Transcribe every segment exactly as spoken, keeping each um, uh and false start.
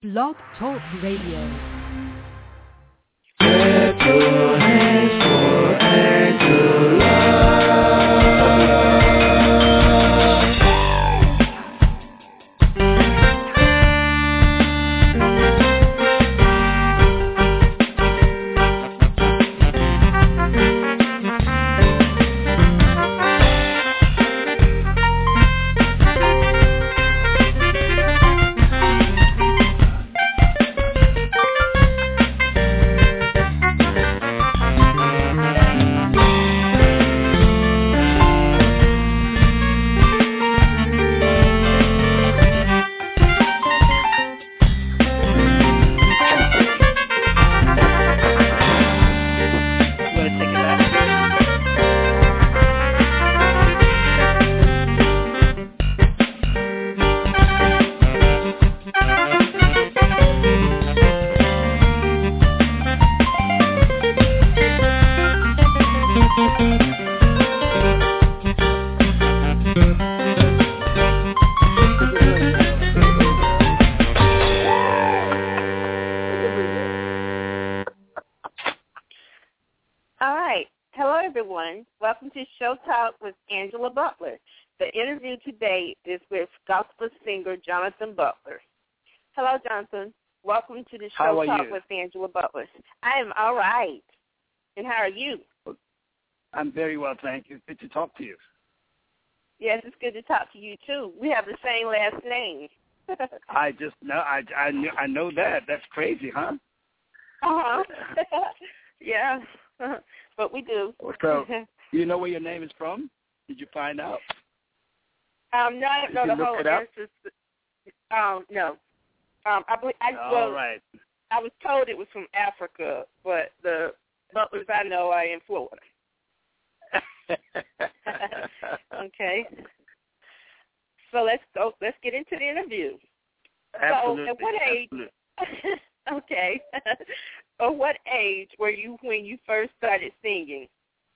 Blog Talk Radio. Clap your hands for Angela. Welcome to Show Talk with Angela Butler. The interview today is with gospel singer Jonathan Butler. Hello, Jonathan. Welcome to the Show Talk you? with Angela Butler. I am all right. And how are you? I'm very well, thank you. Good to talk to you. Yes, it's good to talk to you, too. We have the same last name. I just know, I, I, knew, I know that. That's crazy, huh? Uh-huh. Yeah, but we do. So, do you know where your name is from? Did you find out? Um, no, I don't know the whole answer. Um, no. Um, I, I, well, All right. I was told it was from Africa, but the Butlers I know are in Florida. Okay. So let's go. Let's get into the interview. Absolutely. So, at what age? Absolutely. Okay. At what age were you when you first started singing?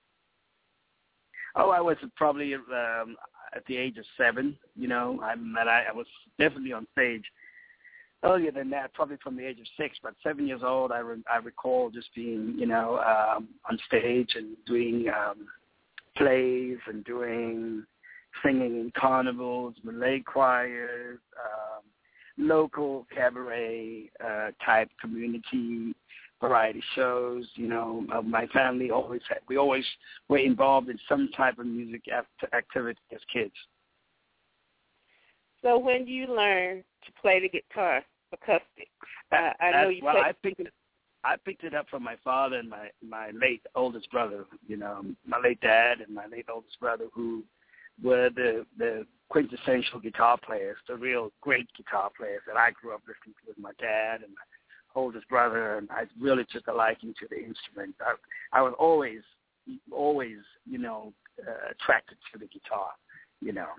Oh, I was probably um, at the age of seven. You know, I, I, I was definitely on stage earlier than that, probably from the age of six. But seven years old, I, re- I recall just being, you know, um, on stage and doing um, plays and doing singing in carnivals, Malay choirs, um, local cabaret uh, type community variety shows. You know, uh, my family always had, we always were involved in some type of music act- activity as kids. So when do you learn to play the guitar acoustic? Uh, I know you well, play. I picked it. I picked it up from my father and my my late oldest brother. You know, my late dad and my late oldest brother, who were the the quintessential guitar players, the real great guitar players that I grew up listening to with my dad and my oldest brother, and I really took a liking to the instrument. I, I was always, always, you know, uh, attracted to the guitar, you know.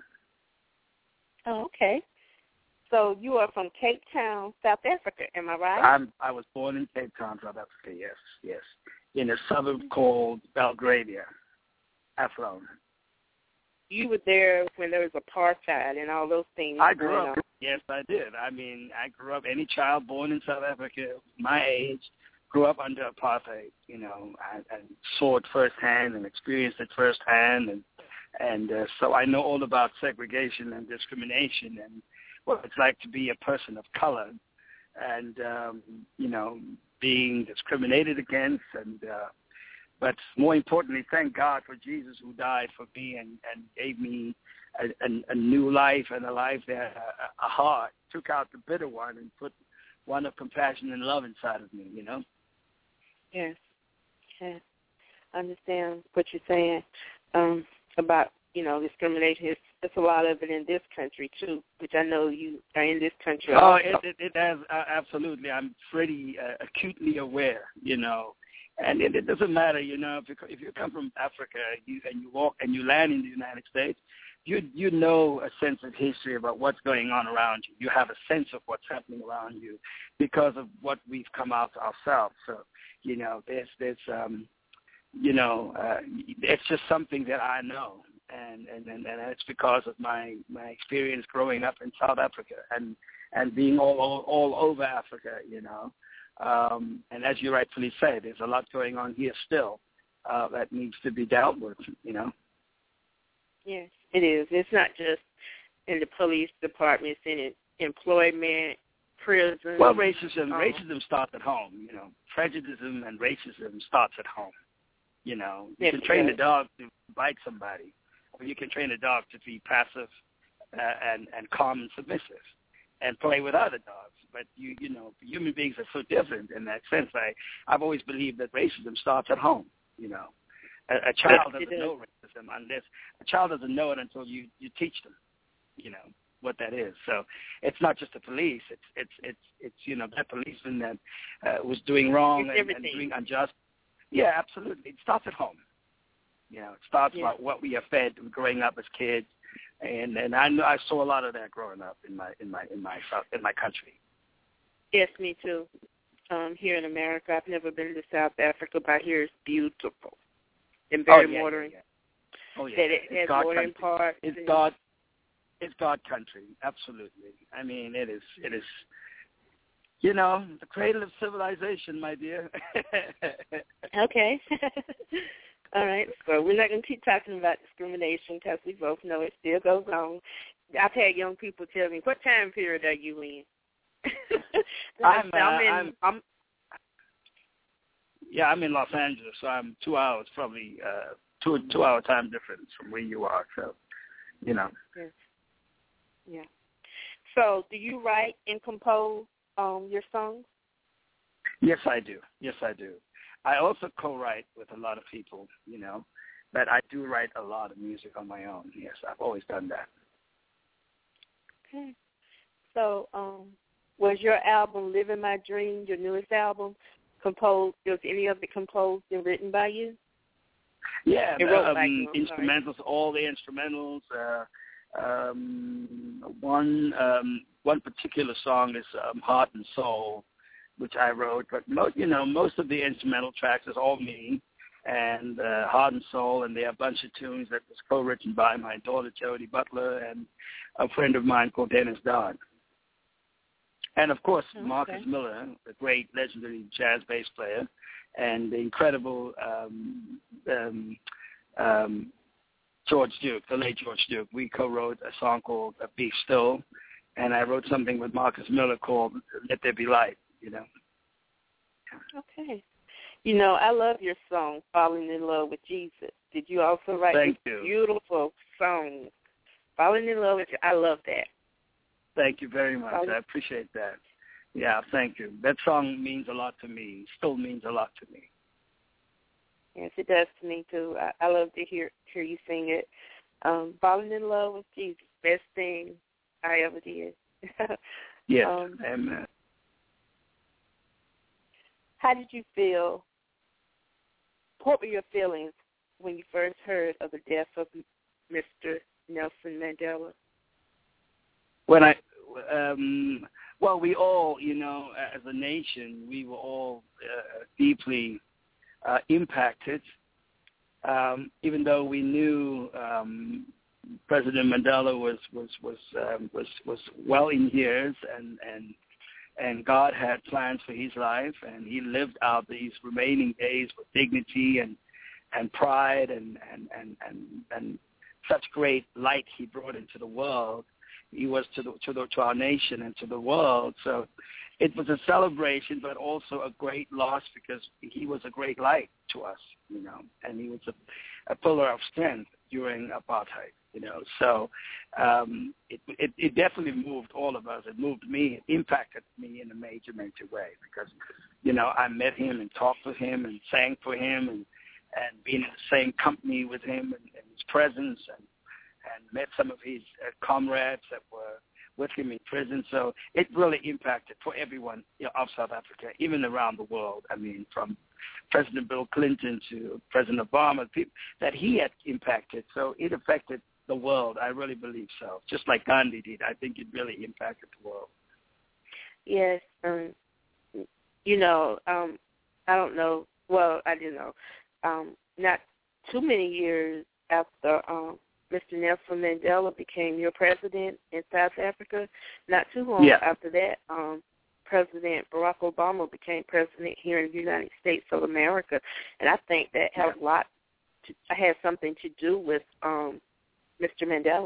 Oh, okay. So you are from Cape Town, South Africa, am I right? I'm, I was born in Cape Town, South Africa, yes, yes, in a suburb called Belgravia, Athlone. You were there when there was apartheid and all those things. I grew up. On. Yes, I did. I mean, I grew up. Any child born in South Africa, my age, grew up under apartheid. You know, I, I saw it firsthand and experienced it firsthand, and and uh, so I know all about segregation and discrimination and what it's like to be a person of color, and um, you know, being discriminated against and. Uh, But more importantly, thank God for Jesus who died for me and, and gave me a, a, a new life and a life that a, a heart, took out the bitter one and put one of compassion and love inside of me, you know? Yes. Yes. I understand what you're saying um, about, you know, discrimination. It's, it's a lot of it in this country, too, which I know you are in this country. Oh, also. it, it, it has, uh, absolutely. I'm pretty uh, acutely aware, you know. And it, it doesn't matter, you know, if you, if you come from Africa you, and you walk and you land in the United States, you you know a sense of history about what's going on around you. You have a sense of what's happening around you because of what we've come out ourselves. So, you know, there's, there's um, you know, uh, it's just something that I know. And, and, and, and it's because of my, my experience growing up in South Africa. And and being all all, all over Africa, you know. Um, and as you rightfully say, there's a lot going on here still uh, that needs to be dealt with, you know. Yes, it is. It's not just in the police departments, in employment, prison. Well, racism um, racism starts at home, you know. Prejudice and racism starts at home. You know, you yes, can train yes. a dog to bite somebody, or you can train a dog to be passive uh, and, and calm and submissive and play with other dogs. But, you you know, human beings are so different in that sense. I, I've always believed that racism starts at home, you know. A, a child doesn't know racism unless a child doesn't know it until you, you teach them, you know, what that is. So it's not just the police. It's, it's, it's, it's you know, that policeman that uh, was doing wrong and, and doing unjust. Yeah, absolutely. It starts at home. You know, it starts yeah. about what we are fed growing up as kids, and and I know I saw a lot of that growing up in my in my in my in my country. Yes, me too. Um, here in America, I've never been to South Africa, but here it's beautiful and very oh, yeah, modern. Yeah, yeah. Oh yeah, that it it's has God modern country. parts. It's God. It's God country. Absolutely. I mean, it is. It is. You know, the cradle of civilization, my dear. Okay. All right. So we're not going to keep talking about discrimination because we both know it still goes on. I've had young people tell me, what time period are you in? I'm, uh, I'm in. I'm, I'm, yeah, I'm in Los Angeles, so I'm two hours, probably uh, two two hour time difference from where you are. So, you know. Yes. Yeah. So, do you write and compose um, your songs? Yes, I do. Yes, I do. I also co-write with a lot of people, you know, but I do write a lot of music on my own. Yes, I've always done that. Okay. So, um, was your album "Living My Dream" your newest album? Composed? Was any of it composed and written by you? Yeah, it wrote um, by you, instrumentals, all the instrumentals. Uh, um, one um, one particular song is um, "Heart and Soul," which I wrote, but most, you know, most of the instrumental tracks is all me, and uh, Heart and Soul, and there are a bunch of tunes that was co-written by my daughter Jody Butler and a friend of mine called Dennis Dodd. And, of course, okay. Marcus Miller, the great legendary jazz bass player, and the incredible um, um, um, George Duke, the late George Duke. We co-wrote a song called "Be Still," and I wrote something with Marcus Miller called "Let There Be Light," you know. Okay. You know, I love your song, "Falling in Love with Jesus." Did you also write Thank this you. beautiful song, "Falling in Love with You"? I love that. Thank you very much. Falling. I appreciate that. Yeah, thank you. That song means a lot to me, still means a lot to me. Yes, it does to me, too. I, I love to hear hear you sing it. Um, "Falling in Love with Jesus," best thing I ever did. Yes, um, amen. How did you feel? What were your feelings when you first heard of the death of Mister Nelson Mandela? When I, um, well, we all, you know, as a nation, we were all uh, deeply uh, impacted, um, even though we knew um, President Mandela was was was um, was was well in years, and and and God had plans for his life, and he lived out these remaining days with dignity and and pride and and and and, and such great light he brought into the world. He was to the, to the to our nation and to the world. So it was a celebration, but also a great loss because he was a great light to us, you know, and he was a, a pillar of strength during apartheid, you know. So um, it, it it definitely moved all of us. It moved me. It impacted me in a major, major way because, you know, I met him and talked with him and sang for him and and being in the same company with him and, and his presence and. and met some of his uh, comrades that were with him in prison. So it really impacted for everyone, you know, of South Africa, even around the world. I mean, from President Bill Clinton to President Obama, people that he had impacted. So it affected the world. I really believe so. Just like Gandhi did. I think it really impacted the world. Yes. Um, you know, um, I don't know. Well, I do know. Um, not too many years after um, Mister Nelson Mandela became your president in South Africa. Not too long yeah. after that, um, President Barack Obama became president here in the United States of America, and I think that has a lot, to, has something to do with um, Mister Mandela.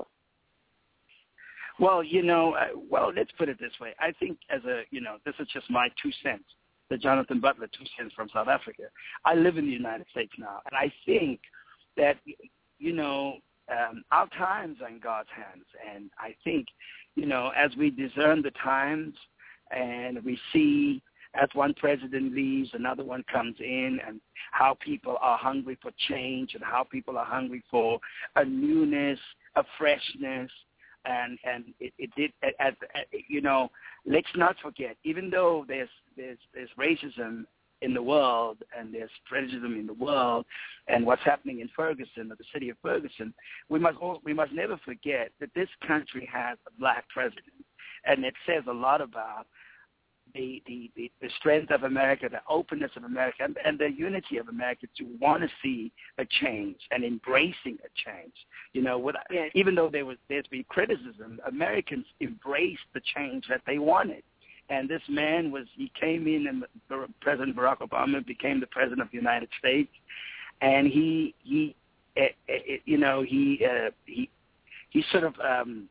Well, you know, uh, well, let's put it this way. I think as a, you know, this is just my two cents, the Jonathan Butler two cents from South Africa. I live in the United States now, and I think that, you know, um, our times are in God's hands. And I think, you know, as we discern the times and we see as one president leaves, another one comes in, and how people are hungry for change and how people are hungry for a newness, a freshness, and and it, it did, at, at, at, you know, let's not forget, even though there's there's there's racism in the world and there's prejudice in the world, and what's happening in Ferguson, or the city of Ferguson, we must all, we must never forget that this country has a black president, and it says a lot about the the, the, the strength of America, the openness of America, and, and the unity of America to want to see a change and embracing a change. You know, with, yes. even though there was there's been criticism, Americans embraced the change that they wanted. And this man was, he came in, and President Barack Obama became the president of the United States, and he, he, uh, uh, you know, he, uh, he, he sort of, um,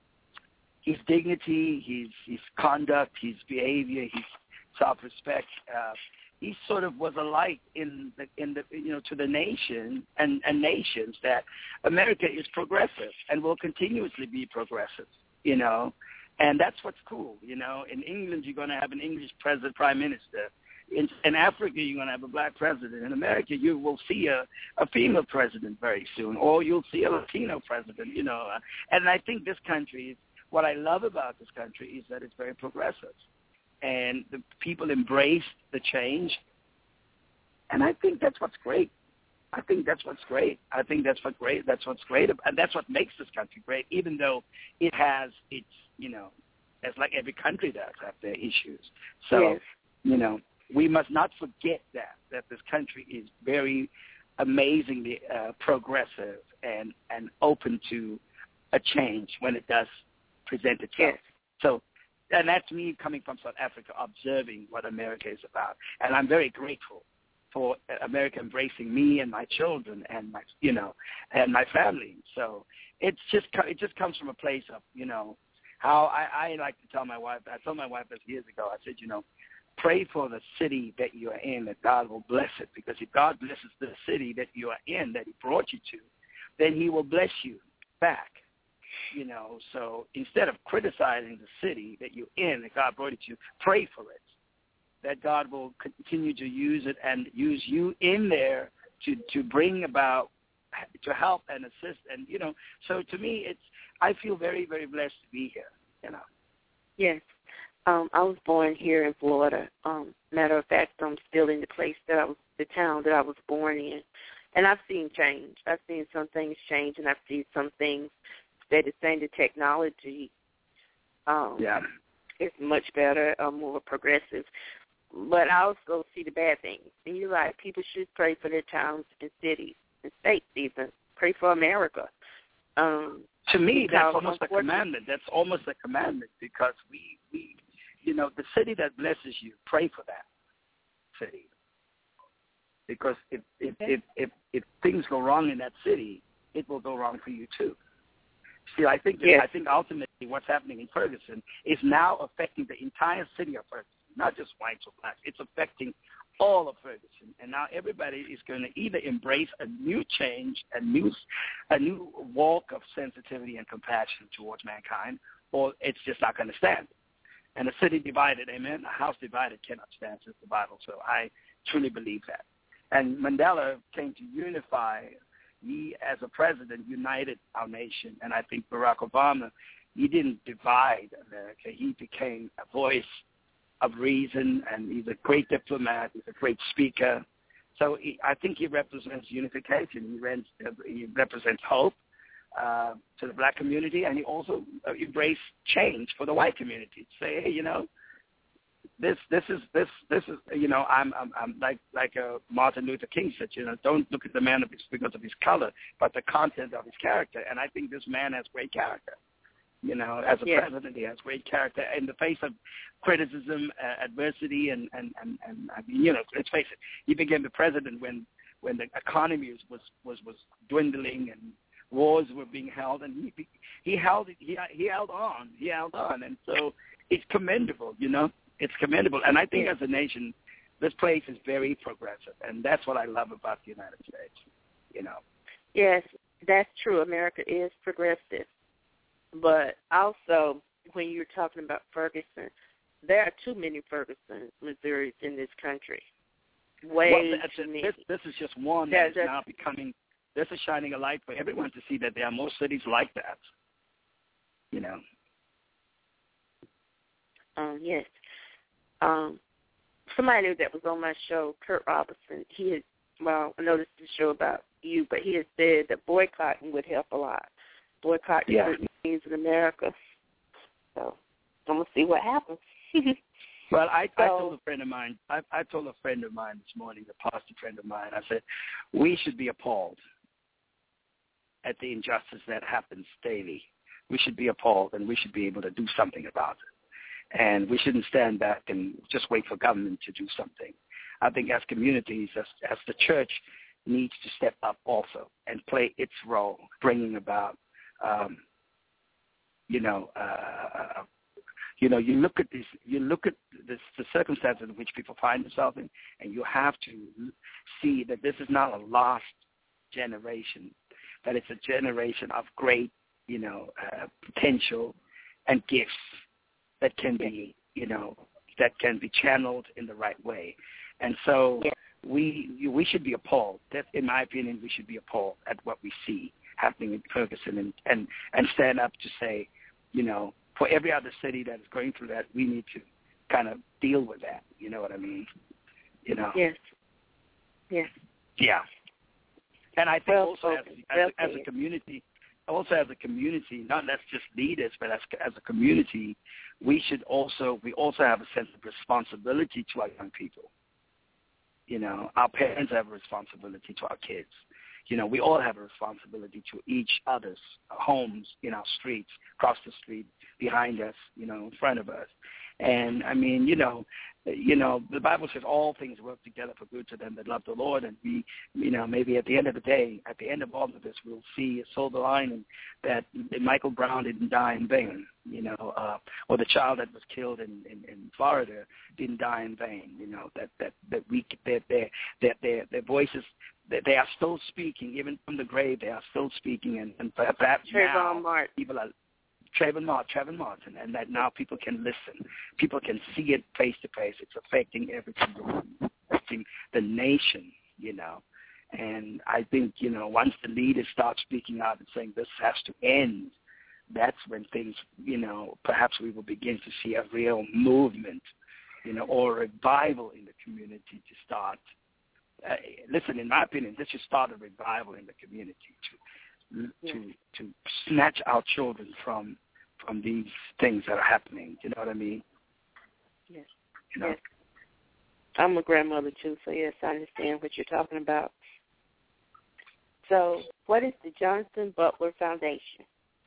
his dignity, his, his conduct, his behavior, his self-respect, uh, he sort of was a light in the, in the, you know, to the nation and, and nations that America is progressive and will continuously be progressive, you know. And that's what's cool, you know. In England, you're going to have an English president, prime minister. In, in Africa, you're going to have a black president. In America, you will see a, a female president very soon, or you'll see a Latino president, you know. And I think this country, what I love about this country is that it's very progressive. And the people embrace the change. And I think that's what's great. I think that's what's great. I think that's what great. That's what's great, and that's what makes this country great. Even though it has its, you know, as like every country does have their issues. So, yes. you know, we must not forget that that this country is very amazingly uh, progressive and and open to a change when it does present itself. Yes. So, and that's me coming from South Africa, observing what America is about, and I'm very grateful for America embracing me and my children and my, you know, and my family. So it's just, it just comes from a place of, you know, how I, I like to tell my wife, I told my wife this years ago, I said, you know, pray for the city that you are in, that God will bless it. Because if God blesses the city that you are in, that he brought you to, then he will bless you back. You know, so instead of criticizing the city that you're in, that God brought you to, pray for it. That God will continue to use it and use you in there to, to bring about, to help and assist. And, you know, so to me, it's, I feel very, very blessed to be here, you know. Yes. Um, I was born here in Florida. Um, matter of fact, I'm still in the place that I was, the town that I was born in. And I've seen change. I've seen some things change, and I've seen some things that is saying the technology um, yeah. is much better, uh, more progressive. But I also see the bad things. And you're right, people should pray for their towns and cities and states even. Pray for America. Um, to me, that's almost a commandment. That's almost a commandment because we, we, you know, the city that blesses you, pray for that city. Because if if, okay. if, if, if things go wrong in that city, it will go wrong for you too. See, I think that, yes. I think ultimately what's happening in Ferguson is now affecting the entire city of Ferguson. Not just whites or blacks. It's affecting all of Ferguson. And now everybody is going to either embrace a new change, a new, a new walk of sensitivity and compassion towards mankind, or it's just not going to stand. And a city divided, amen, a house divided cannot stand, says the Bible. So I truly believe that. And Mandela came to unify. He, as a president, united our nation. And I think Barack Obama, he didn't divide America. He became a voice of reason, and he's a great diplomat. He's a great speaker. So he, I think he represents unification. He, rents, uh, he represents hope uh, to the black community, and he also uh, embraced change for the white community. Say, hey, you know, this this is this this is you know I'm I'm, I'm like like uh, Martin Luther King said, you know, don't look at the man because of his color, but the content of his character. And I think this man has great character. You know, as a yeah. president, he has great character in the face of criticism, uh, adversity, and, and, and, and I mean, you know, let's face it, he became the president when, when the economy was, was, was dwindling and wars were being held, and he he held he he held on, he held on, and so it's commendable, you know, it's commendable. And I think yeah. as a nation, this place is very progressive, and that's what I love about the United States, you know. Yes, that's true. America is progressive. But also, when you're talking about Ferguson, there are too many Ferguson, Missouris in this country. Way well, too many. This, this is just one that is now becoming, this is shining a light for everyone to see that there are more cities like that, you know. Um, yes. Um, somebody that was on my show, Kurt Robertson, he had, well, I noticed the show about you, but he had said that boycotting would help a lot. Boycotting yeah. certain things in America. So I'm going to see what happens. Well, I, so, I told a friend of mine, I, I told a friend of mine this morning, a pastor friend of mine, I said, we should be appalled at the injustice that happens daily. We should be appalled, and we should be able to do something about it. And we shouldn't stand back and just wait for government to do something. I think as communities, as, as the church needs to step up also and play its role, bringing about, um, you know, uh, you know, you look at this, you look at this, the circumstances in which people find themselves in, and you have to see that this is not a lost generation, that it's a generation of great, you know, uh, potential and gifts that can be, you know, that can be channeled in the right way. And so yeah. we we should be appalled. That, in my opinion, we should be appalled at what we see happening in Ferguson, and, and, and stand up to say, you know, for every other city that is going through that, we need to kind of deal with that. You know what I mean? You know? Yes. Yes. Yeah. And I think well, also as, well, as, as a community, also as a community, not as just leaders, but as as a community, we should also we also have a sense of responsibility to our young people. You know, our parents have a responsibility to our kids. You know, we all have a responsibility to each other's homes, in our streets, across the street, behind us, you know, in front of us. And, I mean, you know, you know, the Bible says all things work together for good to them that love the Lord. And we, you know, maybe at the end of the day, at the end of all of this, we'll see a silver lining that Michael Brown didn't die in vain, you know, uh, or the child that was killed in, in, in Florida didn't die in vain, you know, that, that, that we, that their, that their, their voices, that they are still speaking, even from the grave, they are still speaking. And, and perhaps now Martin. people are, Trayvon Martin, Trayvon Martin, and that now people can listen. People can see it face to face. It's affecting everything, affecting the nation, you know. And I think, you know, once the leaders start speaking out and saying this has to end, that's when things, you know, perhaps we will begin to see a real movement, you know, or a revival in the community to start. Uh, listen, in my opinion, this should start a revival in the community to Yes. to to snatch our children from from these things that are happening. You know what I mean? Yes. You know? Yes. I'm a grandmother too, so yes, I understand what you're talking about. So, what is the Johnson Butler Foundation?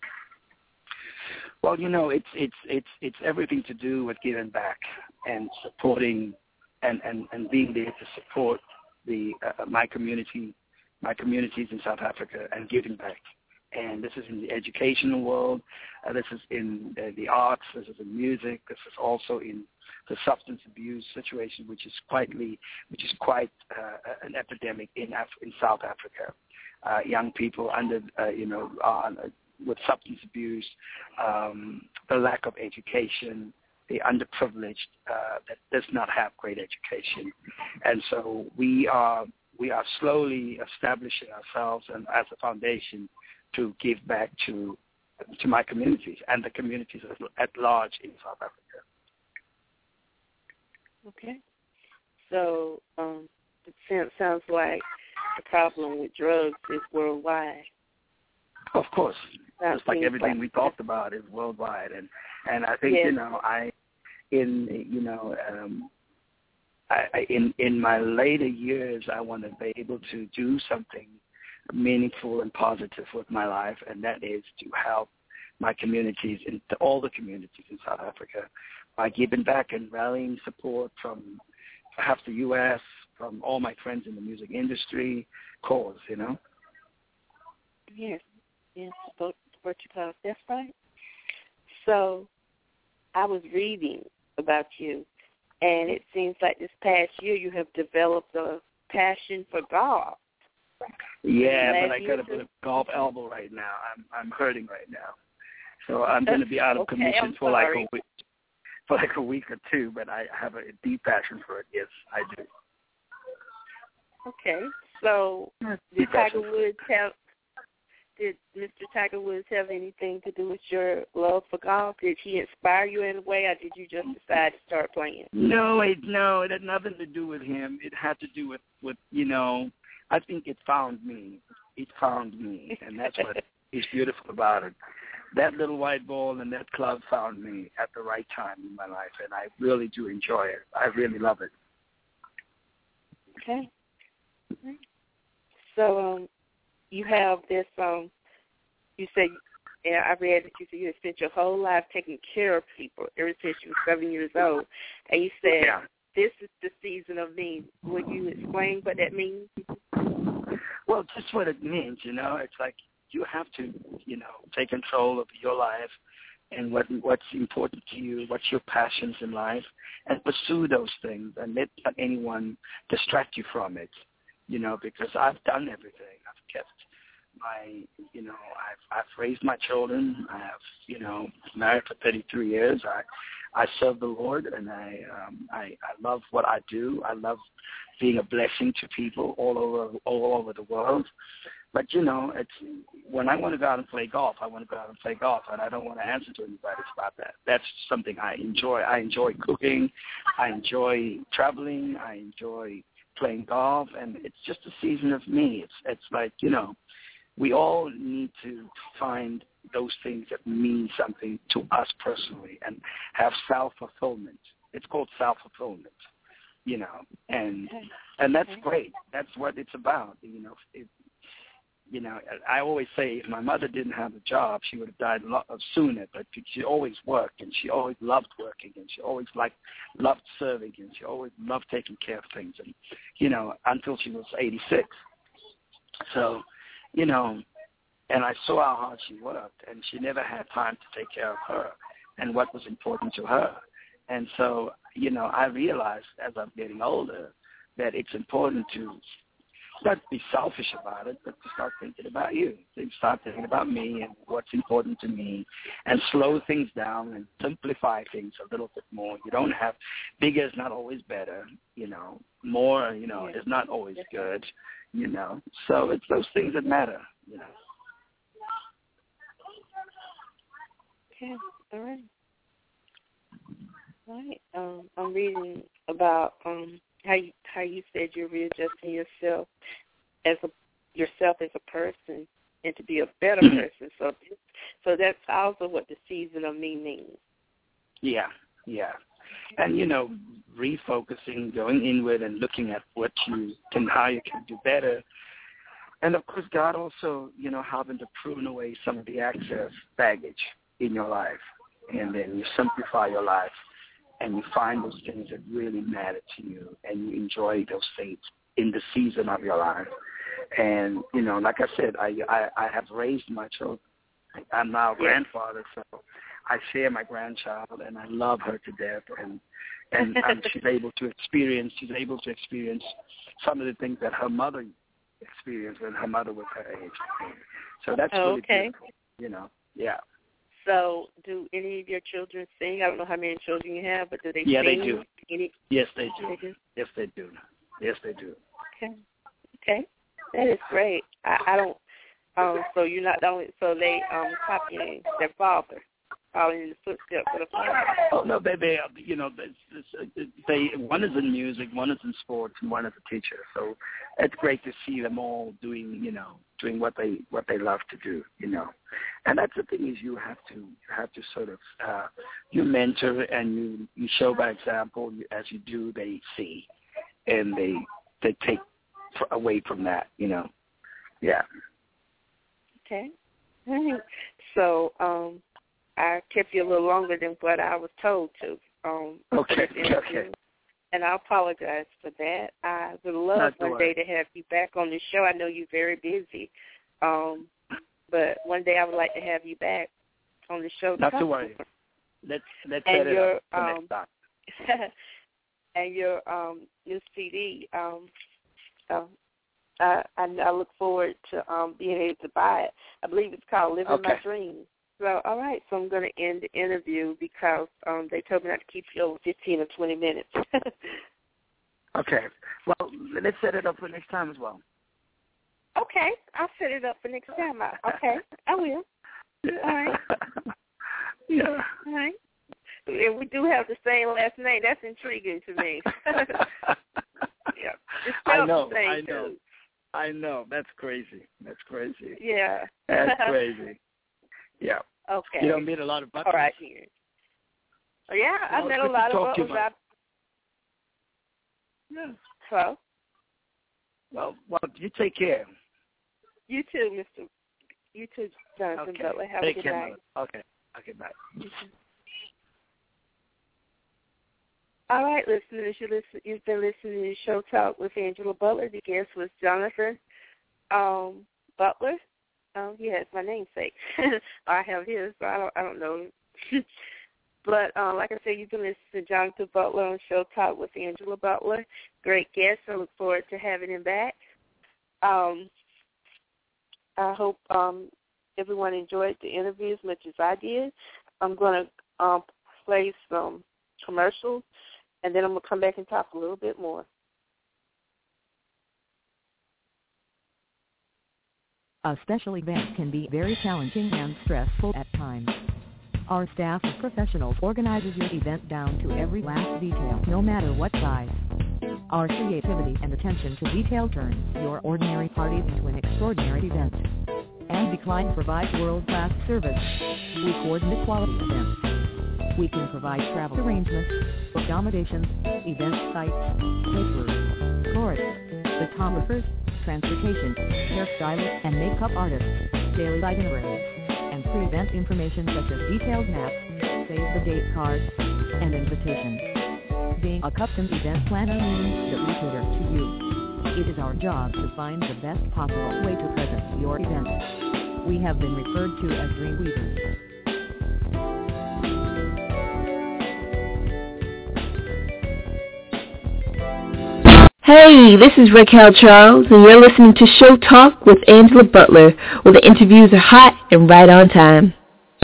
Well, you know, it's it's it's it's everything to do with giving back and supporting and and, and being there to support the uh, my community. my communities in South Africa and giving back. And this is in the educational world. Uh, this is in uh, the arts. This is in music. This is also in the substance abuse situation, which is quietly, which is quite uh, an epidemic in Af- in South Africa. Uh, young people under, uh, you know, uh, with substance abuse, um, the lack of education, the underprivileged uh, that does not have great education, and so we are. We are slowly establishing ourselves and as a foundation to give back to to my communities and the communities at, at large in South Africa. Okay. So um, it sounds like the problem with drugs is worldwide. Of course. That Just like everything like we talked about is worldwide. And, and I think, yes. you know, I in, you know, um, I, I, in in my later years, I want to be able to do something meaningful and positive with my life, and that is to help my communities, in all the communities in South Africa, by giving back and rallying support from perhaps the U S, from all my friends in the music industry, cause, you know? Yes, yes, support, support your cause. That's right. So I was reading about you, and it seems like this past year you have developed a passion for golf. Yeah, but I got a bit of golf elbow right now. I'm I'm hurting right now, so I'm going to be out of okay, commission I'm for sorry. like a week, for like a week or two. But I have a deep passion for it. Yes, I do. Okay, so did Deep Tiger passion. Woods have? Did Mister Tiger Woods have anything to do with your love for golf? Did he inspire you in a way, or did you just decide to start playing? No, it no, it had nothing to do with him. It had to do with with you know. I think it found me. It found me, and that's what is beautiful about it. That little white ball and that club found me at the right time in my life, and I really do enjoy it. I really love it. Okay. So um, you have this. Um, you said, yeah, I read that you said you had spent your whole life taking care of people ever since you were seven years old, and you said, Yeah. "This is the season of me." Will you explain what that means? Well, just what it means, you know. It's like you have to, you know, take control of your life and what what's important to you, what's your passions in life, and pursue those things and let not anyone distract you from it, you know, because I've done everything. I've kept my, you know, I've, I've raised my children. I have, you know, married for thirty-three years. I I serve the Lord, and I, um, I I love what I do. I love being a blessing to people all over all over the world. But, you know, it's when I want to go out and play golf, I want to go out and play golf, and I don't want to answer to anybody about that. That's something I enjoy. I enjoy cooking. I enjoy traveling. I enjoy playing golf, and it's just a season of me. It's it's like, you know, we all need to find those things that mean something to us personally and have self-fulfillment. It's called self-fulfillment, you know, and Okay. and that's Okay. great. That's what it's about, you know. It, you know, I always say if my mother didn't have a job, she would have died a lot sooner, but she always worked, and she always loved working, and she always liked, loved serving, and she always loved taking care of things, and, you know, until she was eighty-six. So, you know, and I saw how hard she worked, and she never had time to take care of her and what was important to her. And so, you know, I realized as I'm getting older that it's important to not be selfish about it, but to start thinking about you. To start thinking about me and what's important to me, and slow things down and simplify things a little bit more. You don't have, bigger is not always better, you know. More, you know, Yeah. is not always good, you know. So it's those things that matter, you know. Okay. All right. All right. Um, I'm reading about um how you how you said you're readjusting yourself as a yourself as a person and to be a better person. So so that's also what the season of me means. Yeah, yeah. And, you know, refocusing, going inward and looking at what you can, how you can do better. And, of course, God also, you know, having to prune away some of the excess baggage in your life. And then you simplify your life and you find those things that really matter to you and you enjoy those things in the season of your life. And, you know, like I said, I, I, I have raised my children. I'm now a grandfather, so I share my grandchild, and I love her to death. And and, and she's able to experience, she's able to experience some of the things that her mother experienced when her mother was her age. So that's Oh, really okay. beautiful, you know. Yeah. So do any of your children sing? I don't know how many children you have, but do they Yeah, sing? they do. Any? Yes, they do. They do? Yes, they do. Yes, they do. Okay. Okay. That is great. I, I don't. Um. So you're not the only. So they um copying their father. following in the footsteps of the father. Oh no, they they you know they, they one is in music, one is in sports, and one is a teacher. So it's great to see them all doing you know doing what they what they love to do. You know, and that's the thing is you have to you have to sort of uh, you mentor and you you show by example. As you do, they see, and they they take away from that. You know, yeah. Okay. So um, I kept you a little longer than what I was told to. Um, okay. Okay. And I apologize for that. I would love Not one day to have you back on the show. I know you're very busy, um, but one day I would like to have you back on the show. Not to worry. Let's let's and set it your, up for um, next time. and your um, new C D. Um, so I, I, I look forward to um, being able to buy it. I believe it's called Living Okay. My Dreams. So, all right, so I'm going to end the interview because um, they told me not to keep you over fifteen or twenty minutes. Okay. Well, let's set it up for next time as well. Okay, I'll set it up for next time. I, okay, I will. Yeah. All right. Yeah. All right. And we do have the same last name. That's intriguing to me. Yeah. It's I know. the same I know. too. I know. That's crazy. That's crazy. Yeah. That's crazy. Yeah. Okay. You don't meet a lot of butlers. All right. Here. Oh, yeah, Well, I met good a to lot of talk to you, butlers. Mike. Yeah. So, Well, well, you take care. you too, Mister You too, Jonathan Okay. Butler. Have take a good care, night. mother. Okay. Okay, bye. All right, listeners, you listen, you've been listening to Show Talk with Angela Butler. The guest was Jonathan um, Butler. Um, he has my namesake. I have his, so I don't, I don't know. But uh, like I said, you've been listening to Jonathan Butler on Show Talk with Angela Butler. Great guest. I look forward to having him back. Um, I hope um, everyone enjoyed the interview as much as I did. I'm going to um, play some commercials, and then I'm going to come back and talk a little bit more. A special event can be very challenging and stressful at times. Our staff of professionals organizes your event down to every last detail, no matter what size. Our creativity and attention to detail turns your ordinary parties into an extraordinary event. And Decline provides world-class service. We coordinate quality events. We can provide travel arrangements, accommodations, event sites, caterers, florists, photographers, transportation, hairstylists and makeup artists, daily itineraries, and pre-event information such as detailed maps, save-the-date cards, and invitations. Being a custom event planner means that we cater to you. It is our job to find the best possible way to present your event. We have been referred to as Dreamweavers. Hey, this is Raquel Charles, and you're listening to Show Talk with Angela Butler, where the interviews are hot and right on time.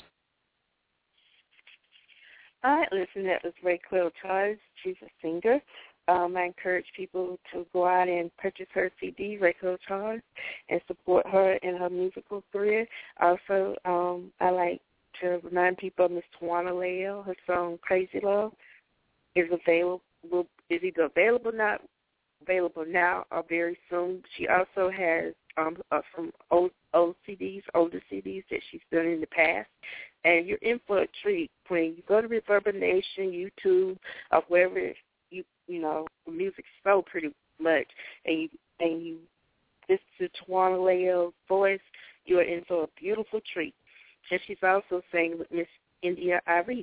All right, listen, that was Raquel Charles. She's a singer. Um, I encourage people to go out and purchase her C D, Raquel Charles, and support her in her musical career. Also, um, I like to remind people of Miss Tawana Lael. Her song "Crazy Love" is available. Is either available not available now or very soon. She also has um, uh, some old, old C Ds, older C Ds that she's done in the past. And you're in for a treat when you go to Reverberation, YouTube, or wherever you you know the music's so pretty much, and you and you listen to Tawana Lael's voice. You are in for a beautiful treat. And she's also sang with Miss India Ari.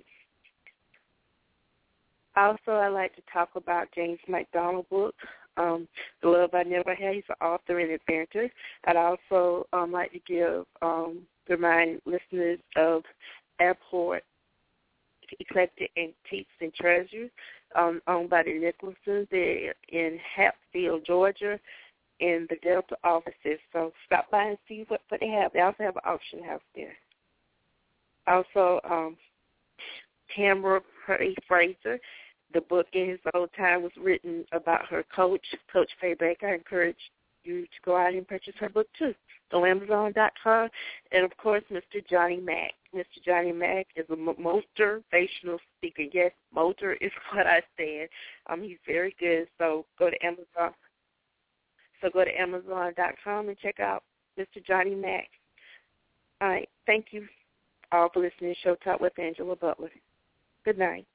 Also, I like to talk about James McDonald book, um, The Love I Never Had. He's an author and inventor. I'd also um, like to give, um, remind listeners of Airport Eclectic Antiques and Treasures, um, owned by the Nicholsons. They're in Hatfield, Georgia, in the Delta offices. So stop by and see what, what they have. They also have an auction house there. Also, um, Tamara Fraser. The book In His Old Time was written about her coach, Coach Faye Baker. I encourage you to go out and purchase her book, too. So Amazon dot com. And, of course, Mister Johnny Mack. Mister Johnny Mack is a motivational speaker. Yes, motor is what I said. Um, he's very good. So go to Amazon. So go to Amazon dot com and check out Mister Johnny Mack. All right. Thank you all for listening to Show Talk with Angela Butler. Good night.